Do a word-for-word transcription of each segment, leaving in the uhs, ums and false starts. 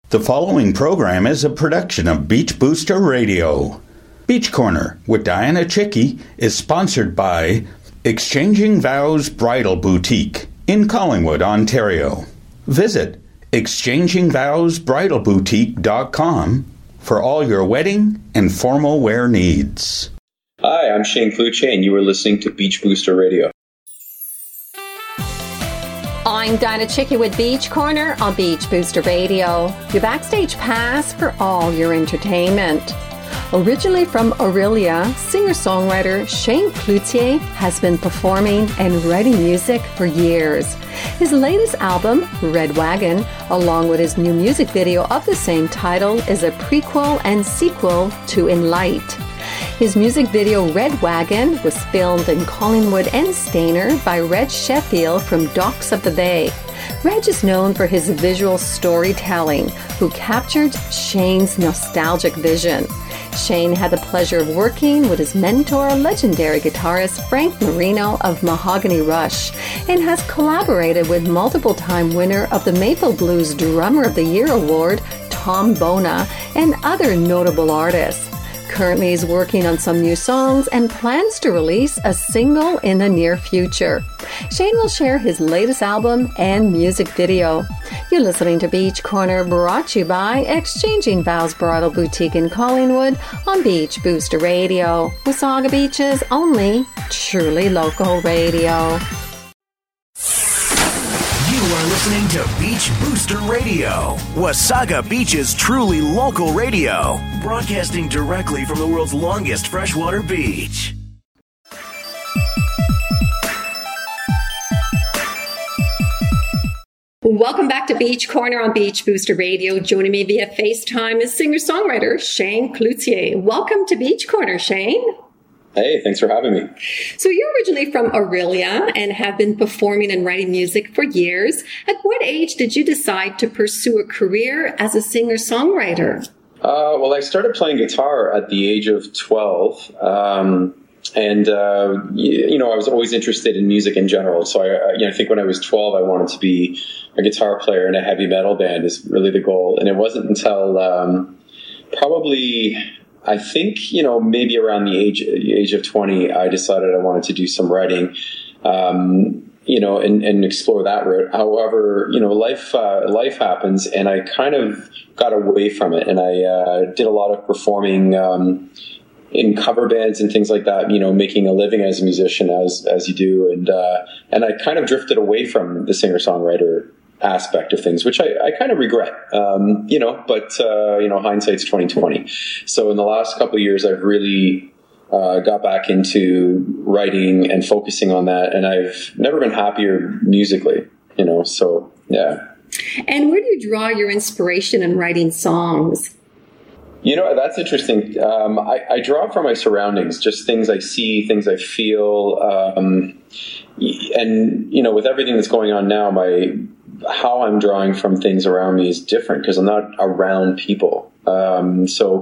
The following program is a production of Beach Booster Radio. Beach Corner with Diana Chicky is sponsored by Exchanging Vows Bridal Boutique in Collingwood, Ontario. Visit exchanging vows bridal boutique dot com for all your wedding and formal wear needs. Hi, I'm Shane Cloutier, and you are listening to Beach Booster Radio. I'm Diana Chicky with Beach Corner on Beach Booster Radio, your backstage pass for all your entertainment. Originally from Orillia, singer-songwriter Shane Cloutier has been performing and writing music for years. His latest album, Red Wagon, along with his new music video of the same title, is a prequel and sequel to In Light. His music video, Red Wagon, was filmed in Collingwood and Stayner by Reg Sheffield from Docks of the Bay. Reg is known for his visual storytelling, who captured Shane's nostalgic vision. Shane had the pleasure of working with his mentor, legendary guitarist Frank Marino of Mahogany Rush, and has collaborated with multiple-time winner of the Maple Blues Drummer of the Year Award, Tom Bona, and other notable artists. Currently is working on some new songs and plans to release a single in the near future. Shane will share his latest album and music video. You're listening to Beach Corner, brought to you by Exchanging Vows Bridal Boutique in Collingwood on Beach Booster Radio. Wasaga Beach's only truly local radio. You are listening to Beach Booster Radio, Wasaga Beach's truly local radio, broadcasting directly from the world's longest freshwater beach. Welcome back to Beach Corner on Beach Booster Radio. Joining me via FaceTime is singer-songwriter Shane Cloutier. Welcome to Beach Corner, Shane. Hey, thanks for having me. So you're originally from Orillia and have been performing and writing music for years. At what age did you decide to pursue a career as a singer-songwriter? Uh, well, I started playing guitar at the age of twelve. Um, and, uh, you, you know, I was always interested in music in general. So I, you know, I think when I was twelve, I wanted to be a guitar player in a heavy metal band is really the goal. And it wasn't until um, probably... I think, you know, maybe around the age age of twenty, I decided I wanted to do some writing, um, you know, and, and explore that route. However, you know, life uh, life happens, and I kind of got away from it, and I uh, did a lot of performing um, in cover bands and things like that. You know, making a living as a musician, as as you do, and uh, and I kind of drifted away from the singer songwriter aspect of things, which I, I kind of regret, um, you know, but, uh, you know, hindsight's twenty twenty. So in the last couple of years, I've really uh, got back into writing and focusing on that. And I've never been happier musically, you know, so yeah. And where do you draw your inspiration in writing songs? You know, that's interesting. Um, I, I draw from my surroundings, just things I see, things I feel. Um, and, you know, with everything that's going on now, my how I'm drawing from things around me is different because I'm not around people. Um, so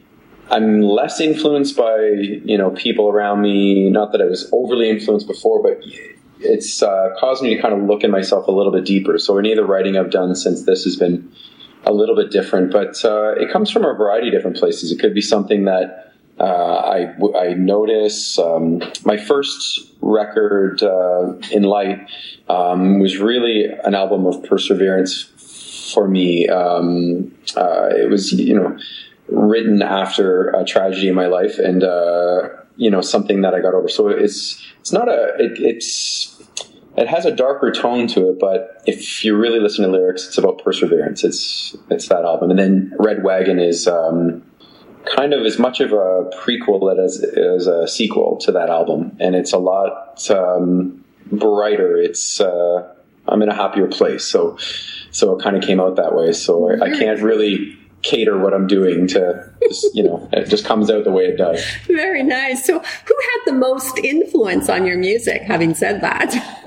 I'm less influenced by, you know, people around me. Not that I was overly influenced before, but it's uh, caused me to kind of look at myself a little bit deeper. So any of the writing I've done since this has been a little bit different, but uh, it comes from a variety of different places. It could be something that uh, I, I notice. Um, my first record, uh, In Light, um, was really an album of perseverance for me. Um, uh, it was, you know, written after a tragedy in my life, and uh, you know, something that I got over. So it's it's not a it, it's it has a darker tone to it, but if you really listen to lyrics, it's about perseverance. It's it's that album, and then Red Wagon is um, kind of as much of a prequel as as a sequel to that album, and it's a lot um, brighter. It's uh, I'm in a happier place, so so it kind of came out that way. So I, I can't really cater what I'm doing to, just, you know, it just comes out the way it does. Very nice. So who had the most influence on your music, having said that?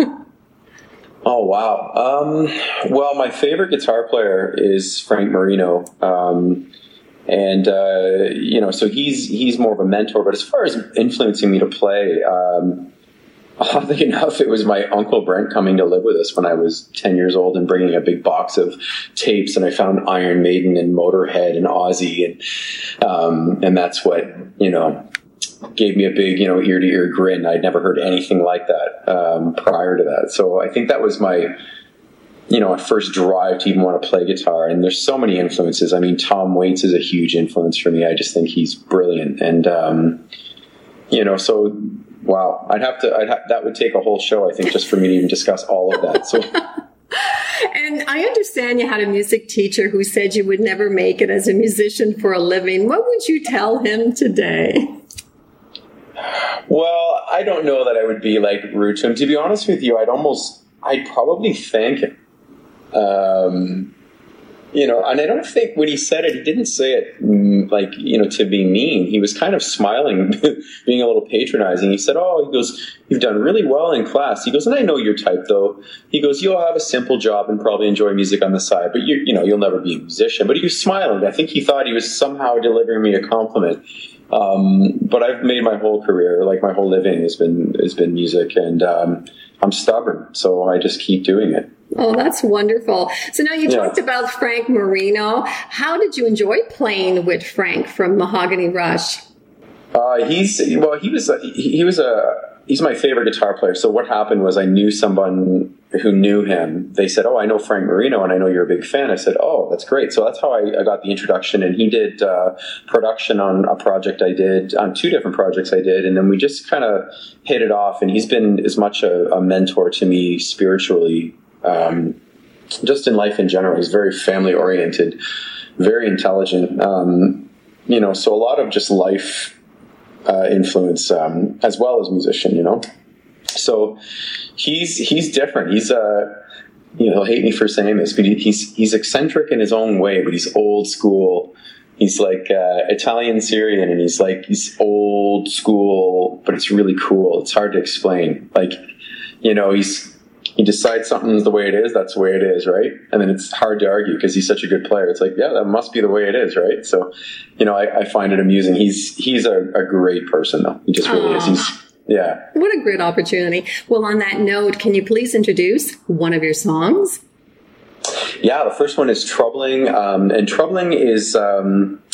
Oh, wow. Um, well, my favorite guitar player is Frank Marino. Um, and, uh, you know, so he's, he's more of a mentor, but as far as influencing me to play, um, Oddly enough, it was my Uncle Brent coming to live with us when I was ten years old and bringing a big box of tapes, and I found Iron Maiden and Motorhead and Ozzy, and um, and that's what, you know, gave me a big, you know, ear-to-ear grin. I'd never heard anything like that um, prior to that. So I think that was my, you know, first drive to even want to play guitar. And there's so many influences. I mean, Tom Waits is a huge influence for me. I just think he's brilliant. And, um, you know, so... Wow, I'd have to. I'd ha- that would take a whole show, I think, just for me to even discuss all of that. So, and I understand you had a music teacher who said you would never make it as a musician for a living. What would you tell him today? Well, I don't know that I would be like rude to him. To be honest with you, I'd almost, I'd probably thank him. Um, You know, and I don't think when he said it, he didn't say it like, you know, to be mean. He was kind of smiling, being a little patronizing. He said, oh, he goes, you've done really well in class. He goes, and I know your type, though. He goes, you'll have a simple job and probably enjoy music on the side, but you, you know, you'll never be a musician. But he was smiling. I think he thought he was somehow delivering me a compliment. Um, but I've made my whole career, like my whole living has been, has been music, and um, I'm stubborn. So I just keep doing it. Oh, that's wonderful. So now you yeah. talked about Frank Marino. How did you enjoy playing with Frank from Mahogany Rush? Uh, he's, well, he was, he was a, he's my favorite guitar player. So what happened was I knew someone who knew him. They said, oh, I know Frank Marino and I know you're a big fan. I said, oh, that's great. So that's how I, I got the introduction. And he did uh, production on a project I did, on two different projects I did. And then we just kind of hit it off. And he's been as much a, a mentor to me spiritually, um, just in life in general. He's very family oriented, very intelligent. Um, you know, so a lot of just life uh, influence, um, as well as musician, you know. So he's he's different. He's uh, you know, he'll hate me for saying this, but he, he's he's eccentric in his own way. But he's old school. He's like uh, Italian Syrian, and he's like he's old school, but it's really cool. It's hard to explain. Like, you know, he's. He decides something's the way it is, that's the way it is, right? And then it's hard to argue because he's such a good player. It's like, yeah, that must be the way it is, right? So, you know, I, I find it amusing. He's he's a, a great person, though. He just really Aww. is. He's, yeah. What a great opportunity. Well, on that note, can you please introduce one of your songs? Yeah, the first one is Troubling. Um, and Troubling is um,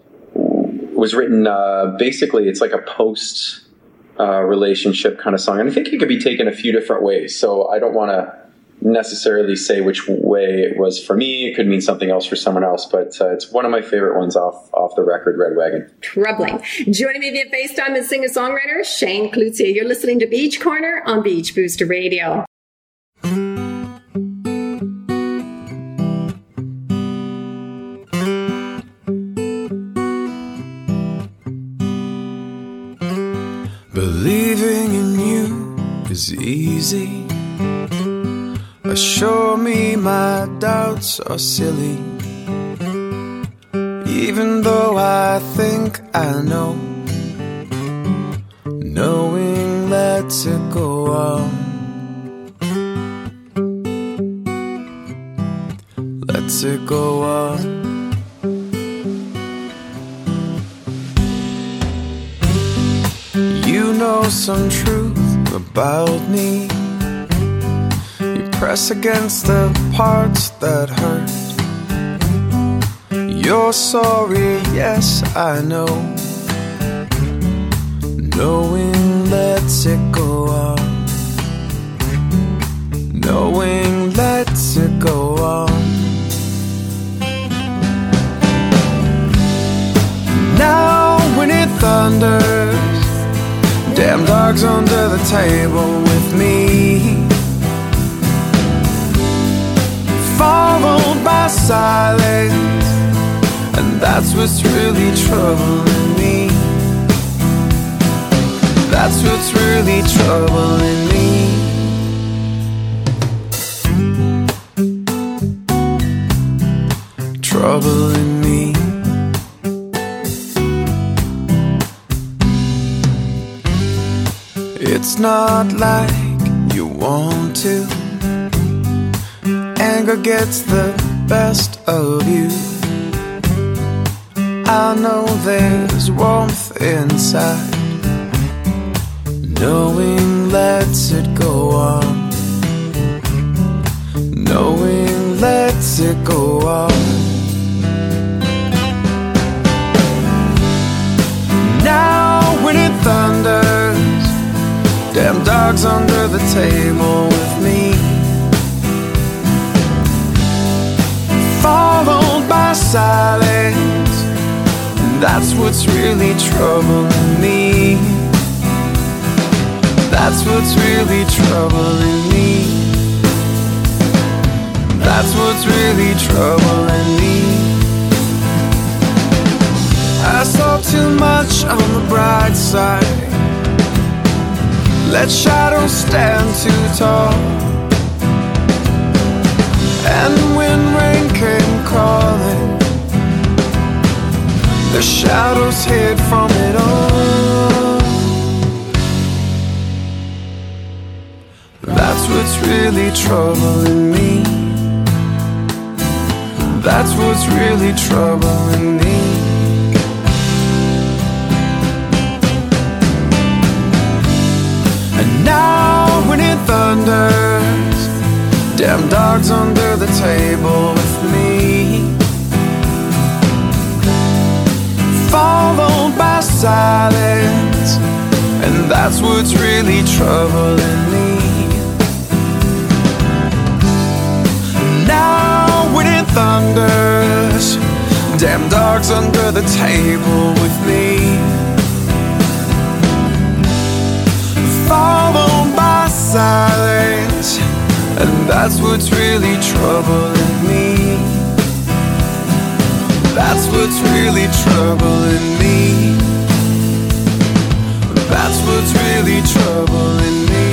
was written, uh, basically, it's like a post... Uh, relationship kind of song. And I think it could be taken a few different ways. So I don't want to necessarily say which way it was for me. It could mean something else for someone else, but uh, it's one of my favorite ones off off the record, Red Wagon. Troubling. Joining me via FaceTime is singer-songwriter Shane Cloutier. You're listening to Beach Corner on Beach Booster Radio. Believing in you is easy. Assure me my doubts are silly. Even though I think I know, knowing lets it go on. Lets it go on. You know some truth about me. You press against the parts that hurt. You're sorry, yes, I know. Knowing lets it go on. Knowing lets it go on. Now when it thunders, damn dogs under the table with me, followed by silence, and that's what's really troubling me. That's what's really troubling me. Troubling me. It's not like you want to. Anger gets the best of you. I know there's warmth inside. knowing lets it go on, knowing lets it go on. Now when it thunders, damn dogs under the table with me, followed by silence, and that's what's really troubling me. That's what's really troubling me. That's what's really troubling me. I saw too much on the bright side, let shadows stand too tall, and when rain came crawling, the shadows hid from it all. That's what's really troubling me. That's what's really troubling me. And now when it thunders, damn dogs under the table with me, followed by silence, and that's what's really troubling me. Now when it thunders, damn dogs under the table with me, followed by silence, and that's what's really troubling me. That's what's really troubling me. That's what's really troubling me.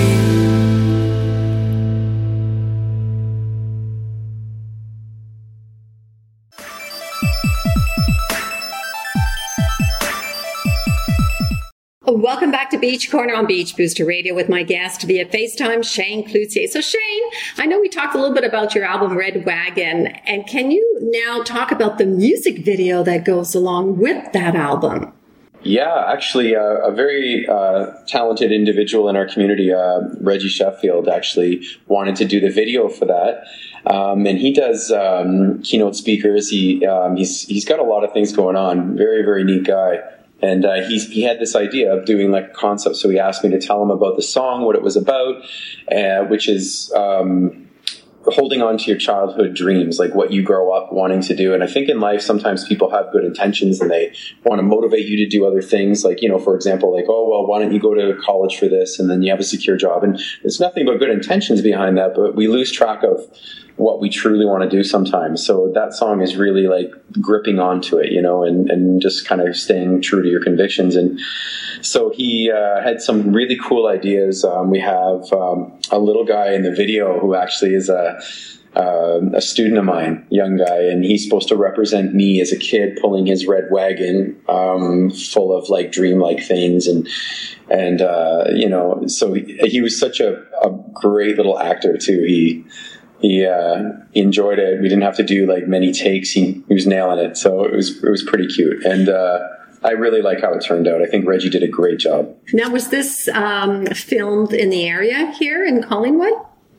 Welcome back to Beach Corner on Beach Booster Radio with my guest via FaceTime, Shane Cloutier. So Shane, I know we talked a little bit about your album Red Wagon, and can you now talk about the music video that goes along with that album? Yeah, actually, uh, a very uh, talented individual in our community, uh, Reggie Sheffield, actually wanted to do the video for that. Um, and he does um, keynote speakers. He um, he's he's got a lot of things going on. Very, very neat guy. And uh, he's, he had this idea of doing like a concept, so he asked me to tell him about the song, what it was about, uh, which is um, holding on to your childhood dreams, like what you grow up wanting to do. And I think in life, sometimes people have good intentions and they want to motivate you to do other things. Like, you know, for example, like, oh, well, why don't you go to college for this? And then you have a secure job. And there's nothing but good intentions behind that, but we lose track of what we truly want to do sometimes. So that song is really like gripping onto it, you know, and, and just kind of staying true to your convictions. And so he uh, had some really cool ideas. Um, we have um, a little guy in the video who actually is a, uh, a student of mine, young guy, and he's supposed to represent me as a kid pulling his red wagon um, full of like dreamlike things. And, and uh, you know, so he, he was such a, a great little actor too. He, He uh, enjoyed it. We didn't have to do like many takes. He, he was nailing it. So it was it was pretty cute. And uh, I really like how it turned out. I think Reggie did a great job. Now, was this um, filmed in the area here in Collingwood?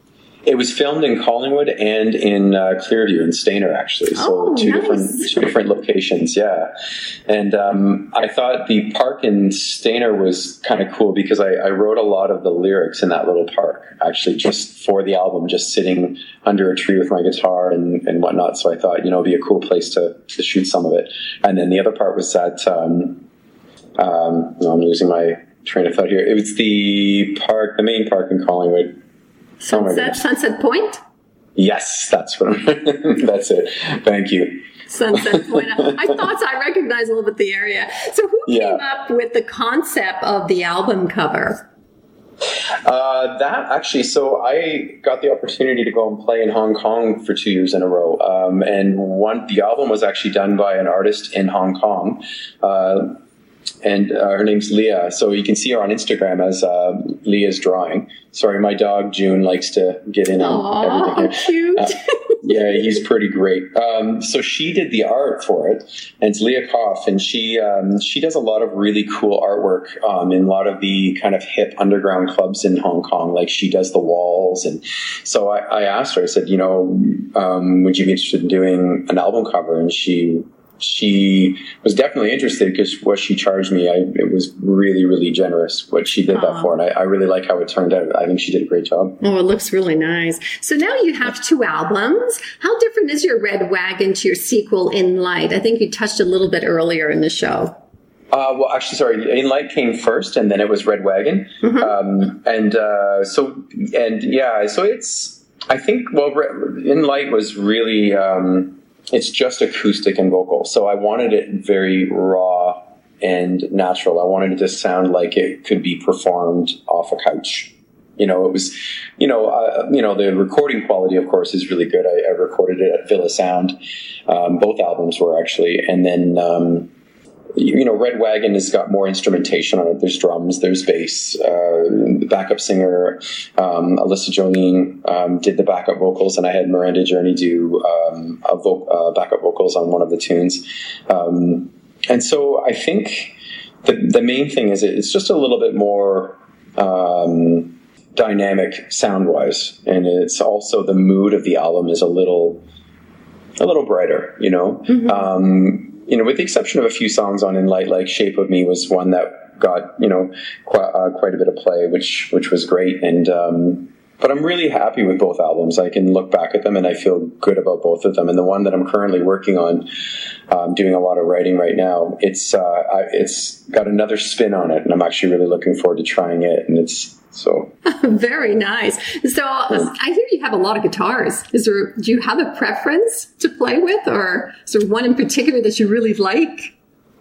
It was filmed in Collingwood and in uh, Clearview in Stayner, actually. So oh, two nice. different two different locations, yeah. And um, I thought the park in Stayner was kind of cool because I, I wrote a lot of the lyrics in that little park, actually, just for the album, just sitting under a tree with my guitar and, and whatnot. So I thought, you know, it'd be a cool place to, to shoot some of it. And then the other part was that, um, um, no, I'm losing my train of thought here. It was the park, the main park in Collingwood. Sunset, oh Sunset Point? Yes, that's what I'm, that's it. Thank you. Sunset Point. I thought I recognized a little bit the area. So who yeah. came up with the concept of the album cover? Uh, that actually, so I got the opportunity to go and play in Hong Kong for two years in a row. Um, and one, the album was actually done by an artist in Hong Kong. Uh, And uh, her name's Leah. So you can see her on Instagram as uh, Leah's Drawing. Sorry, my dog June likes to get in on Aww, everything here. Cute. Uh, Yeah, he's pretty great. Um, so she did the art for it, and it's Leah Koff, and she um, she does a lot of really cool artwork um, in a lot of the kind of hip underground clubs in Hong Kong. Like she does the walls, and so I, I asked her. I said, you know, um, would you be interested in doing an album cover? And she. She was definitely interested because what she charged me, I, it was really, really generous what she did Aww. that for. And I, I really like how it turned out. I think she did a great job. Oh, it looks really nice. So now you have two albums. How different is your Red Wagon to your sequel, In Light? I think you touched a little bit earlier in the show. Uh, well, actually, sorry, In Light came first, and then it was Red Wagon. Mm-hmm. Um, and uh, so, and yeah, so it's, I think, well, In Light was really... Um, it's just acoustic and vocal. So I wanted it very raw and natural. I wanted it to sound like it could be performed off a couch. You know, it was, you know, uh, you know, the recording quality, of course, is really good. I, I recorded it at Villa Sound. Um, both albums were actually. And then, um, you know, Red Wagon has got more instrumentation on it. There's drums, there's bass. Uh, the backup singer, um, Alyssa Jolene, um, did the backup vocals, and I had Miranda Journey do um, a vo- uh, backup vocals on one of the tunes. Um, and so I think the, the main thing is it's just a little bit more um, dynamic sound-wise, and it's also the mood of the album is a little, a little brighter, you know. Mm-hmm. Um, You know, with the exception of a few songs on In Light, like Shape of Me was one that got, you know, quite, uh, quite a bit of play, which which was great. And um, but I'm really happy with both albums. I can look back at them and I feel good about both of them. And the one that I'm currently working on, um, doing a lot of writing right now, it's uh, I, it's got another spin on it, and I'm actually really looking forward to trying it. And it's so very nice. So I hear you have a lot of guitars. Is there? Do you have a preference to play with, or is there one in particular that you really like?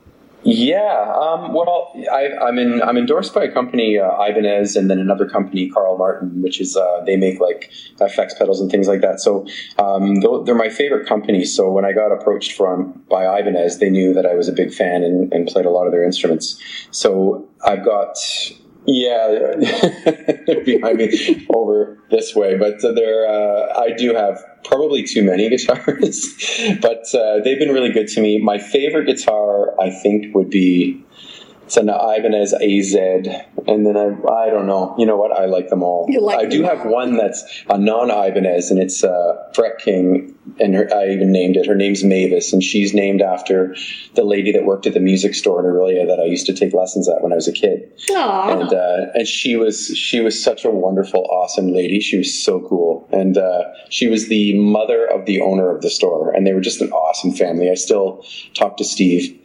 Yeah. Um, well, I, I'm in. I'm endorsed by a company, uh, Ibanez, and then another company, Carl Martin, which is uh, they make like effects pedals and things like that. So um, they're my favorite company. So when I got approached from by Ibanez, they knew that I was a big fan and, and played a lot of their instruments. So I've got. Yeah, they're behind me over this way, but they're, uh, I do have probably too many guitars, but uh, they've been really good to me. My favorite guitar, I think, would be it's an Ibanez A Z, and then I, I don't know. You know what? I like them all. You like I do all. have one that's a non-Ibanez, and it's uh, Fret King, and her, I even named it. Her name's Mavis, and she's named after the lady that worked at the music store in Aurelia that I used to take lessons at when I was a kid. Aww. And uh, and she was she was such a wonderful, awesome lady. She was so cool, and uh, she was the mother of the owner of the store, and they were just an awesome family. I still talk to Steve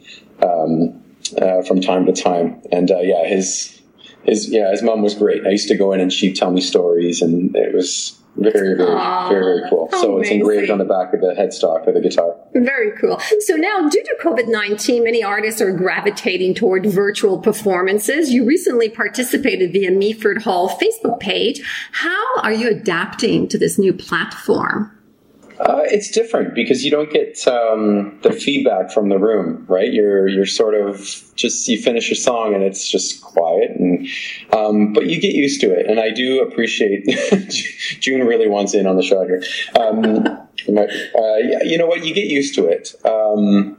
Um, Uh, from time to time, and uh, yeah, his his yeah his mom was great. I used to go in and she'd tell me stories, and it was very very Aww, very very cool. So amazing. It's engraved on the back of the headstock of the guitar. Very cool. So now, due to COVID nineteen, many artists are gravitating toward virtual performances. You recently participated via Meaford Hall Facebook page. How are you adapting to this new platform? Uh, it's different because you don't get um, the feedback from the room, right? You're you're sort of just you finish a song and it's just quiet, and um, but you get used to it. And I do appreciate June really wants in on the show here. Um, uh, you know what? You get used to it. Um,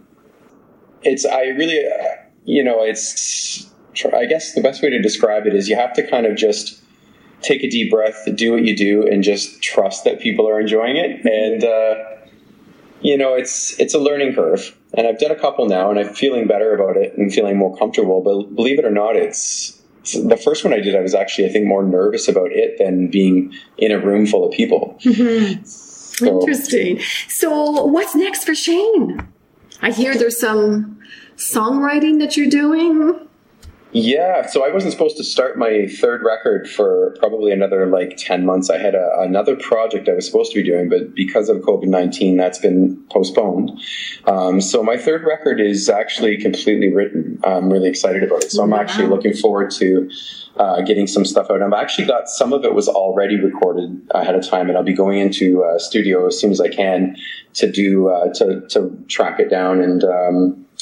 it's I really, uh, you know, it's. I guess the best way to describe it is you have to kind of just take a deep breath, do what you do, and just trust that people are enjoying it. And, uh, you know, it's it's a learning curve. And I've done a couple now, and I'm feeling better about it and feeling more comfortable. But believe it or not, it's, it's the first one I did, I was actually, I think, more nervous about it than being in a room full of people. Mm-hmm. So. Interesting. So what's next for Shane? I hear there's some songwriting that you're doing. Yeah, so I wasn't supposed to start my third record for probably another like ten months. I had a, another project I was supposed to be doing, but because of COVID nineteen, that's been postponed. Um, so my third record is actually completely written. I'm really excited about it. So I'm wow. actually looking forward to uh, getting some stuff out. I've actually got some of it was already recorded ahead of time, and I'll be going into a studio as soon as I can to do uh, to to track it down and. Um,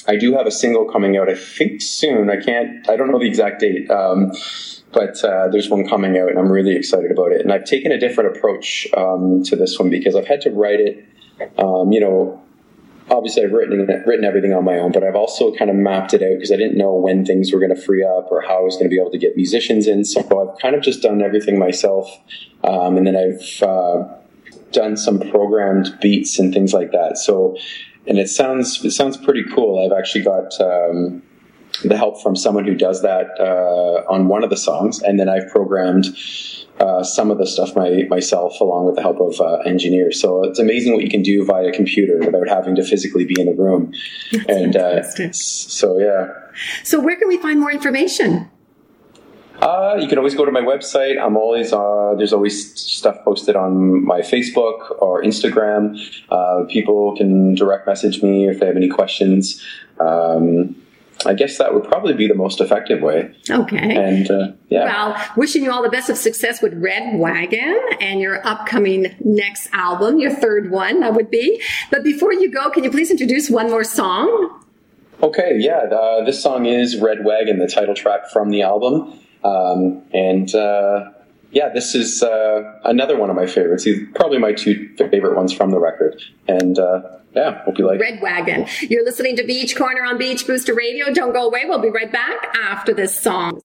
I do have a single coming out, I think soon. I can't, I don't know the exact date, um, but uh, there's one coming out, and I'm really excited about it. And I've taken a different approach um, to this one because I've had to write it, um, you know, obviously I've written written everything on my own, but I've also kind of mapped it out because I didn't know when things were going to free up or how I was going to be able to get musicians in. So I've kind of just done everything myself. Um, and then I've uh, done some programmed beats and things like that. So, and it sounds, it sounds pretty cool. I've actually got um, the help from someone who does that uh, on one of the songs. And then I've programmed Uh, some of the stuff my, myself, along with the help of uh, engineers. So it's amazing what you can do via computer without having to physically be in the room. That's and uh, so, yeah. So where can we find more information? Uh, you can always go to my website. I'm always, uh, there's always stuff posted on my Facebook or Instagram. Uh, people can direct message me if they have any questions. Um, I guess that would probably be the most effective way. Okay. And, uh, yeah. Well, wishing you all the best of success with Red Wagon and your upcoming next album, your third one, that would be. But before you go, can you please introduce one more song? Okay, yeah. Uh, this song is Red Wagon, the title track from the album. Um, and, uh, yeah, this is uh, another one of my favorites. He's probably my two favorite ones from the record. And, uh, yeah, hope you like it. Red Wagon. You're listening to Beach Corner on Beach Booster Radio. Don't go away. We'll be right back after this song.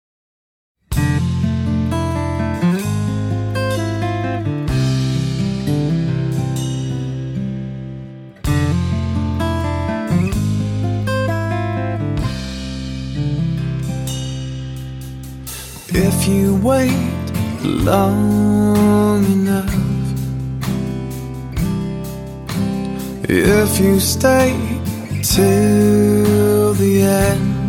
If you wait long enough, if you stay till the end,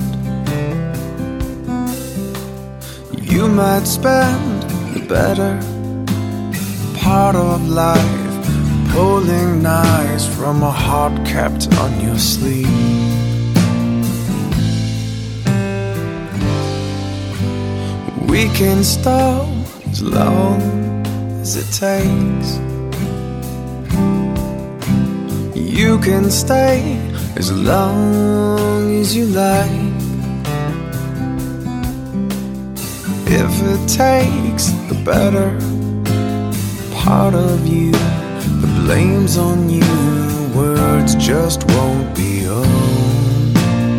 you might spend the better part of life pulling knives from a heart kept on your sleeve. We can stall as long as it takes. You can stay as long as you like. If it takes the better part of you, the blame's on you, words just won't be owned.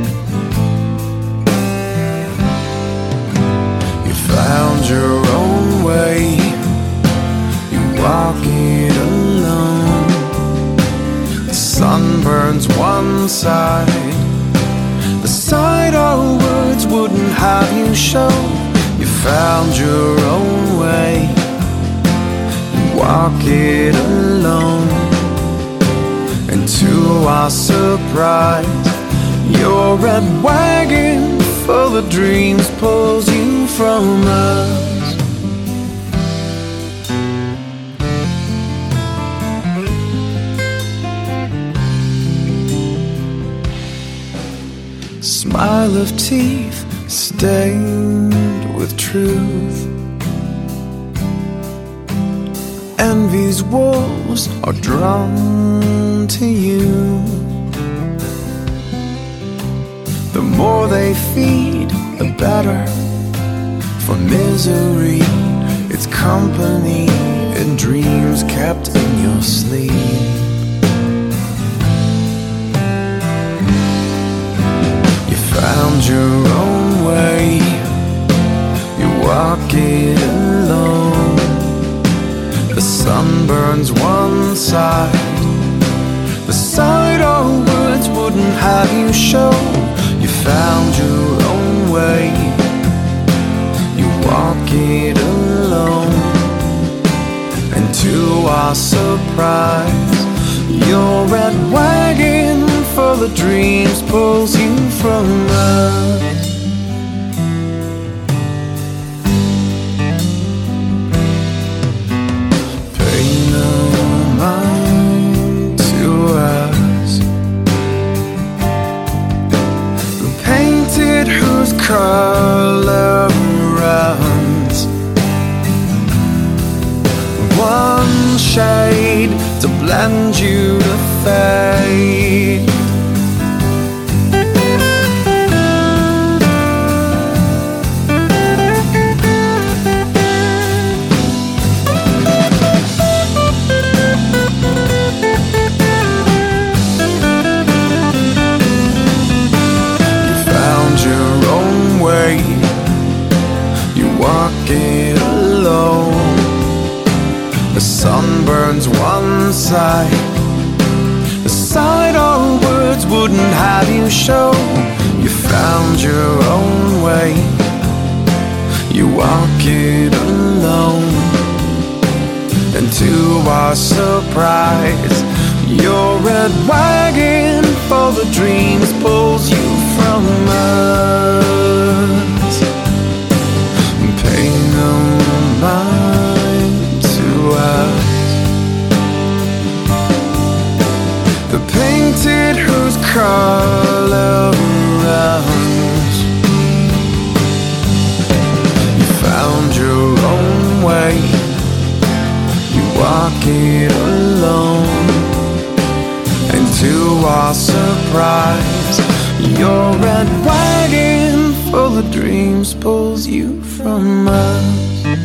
You found your own way, you walk it alone. The sun burns one side, the side our words wouldn't have you show. You found your own way, you walk it alone. And to our surprise, your red wagon full of dreams pulls you from us. Smile of teeth stained with truth. Envy's wolves are drawn to you. The more they feed, the better. For misery, it's company and dreams kept in your sleep. You found your own way, you walk it alone. The sun burns one side, the side our words wouldn't have you show. You found your own way, you walk it alone. And to our surprise, your red wagon full of dreams pulls you from us. Pay no mind to us, the painted whose color runs one shade to blend you to fade. walk it alone. The sun burns one side, the side our words wouldn't have you show. You found your own way, you walk it alone. And to our surprise, your red wagon full of dreams pulls you from us. Pay no mind to us. The painted whose color runs. You found your own way, you walk it alone. And to our surprise, your red wagon full of dreams pulls you from us.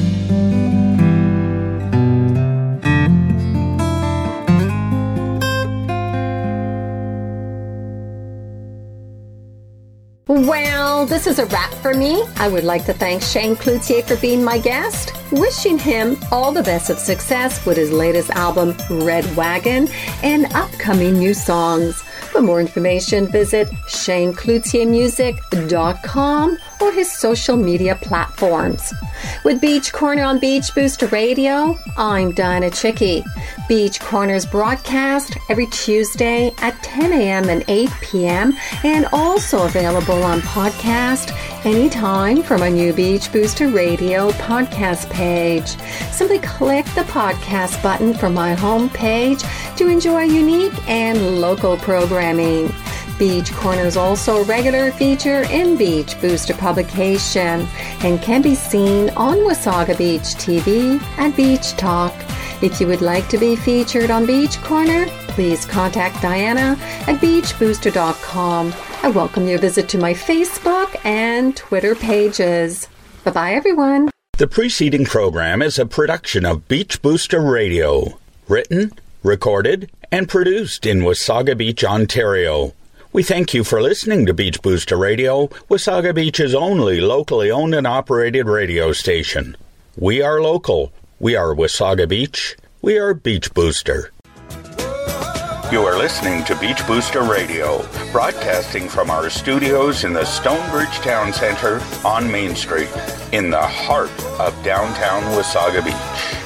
Well, this is a wrap for me. I would like to thank Shane Cloutier for being my guest, wishing him all the best of success with his latest album, Red Wagon, and upcoming new songs. For more information, visit shane cloutier music dot com or his social media platforms. With Beach Corner on Beach Booster Radio, I'm Diana Chicky. Beach Corner's broadcast every Tuesday at ten a.m. and eight p.m. and also available on podcast anytime from our new Beach Booster Radio podcast page. Simply click the podcast button from my homepage to enjoy unique and local programming. Beach Corner is also a regular feature in Beach Booster publication and can be seen on Wasaga Beach T V and Beach Talk. If you would like to be featured on Beach Corner, please contact Diana at beach booster dot com. I welcome your visit to my Facebook and Twitter pages. Bye-bye, everyone. The preceding program is a production of Beach Booster Radio, written, recorded, and produced in Wasaga Beach, Ontario. We thank you for listening to Beach Booster Radio, Wasaga Beach's only locally owned and operated radio station. We are local. We are Wasaga Beach. We are Beach Booster. You are listening to Beach Booster Radio, broadcasting from our studios in the Stonebridge Town Center on Main Street, in the heart of downtown Wasaga Beach.